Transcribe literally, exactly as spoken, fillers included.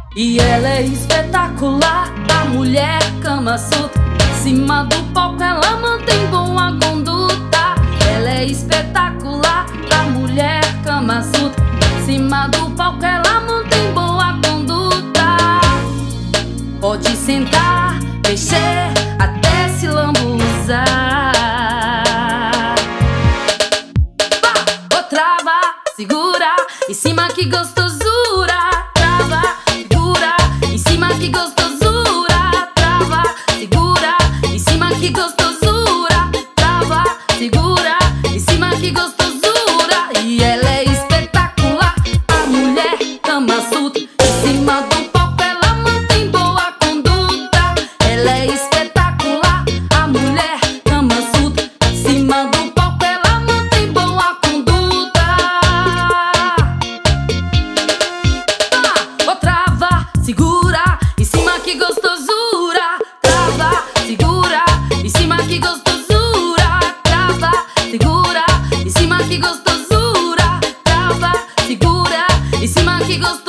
E ela é espetacular, a mulher Kama Sutra. Em cima do palco ela mantém boa conduta. Ela é espetacular, a mulher Kama Sutra. Em cima do palco ela mantém boa conduta. Pode sentar, mexer, até se lambuzar. Vá, ou trava, segura, em cima que gostosura. Trava, segura, em cima que gostosura. Trava, segura, em cima que gostosura. Trava, segura, em cima que gostosura. E ela é espetacular, a mulher Kama Sutra. Em cima do palco ela mantém boa conduta. Ela é espetacular, a mulher Kama Sutra. Em cima do palco ela mantém boa conduta. Ah, oh, trava, segura, em cima que gostosura. Trava, segura, em cima que gostosura. Trava, segura, em cima que gostosura. Trava, segura, em cima que gostosura.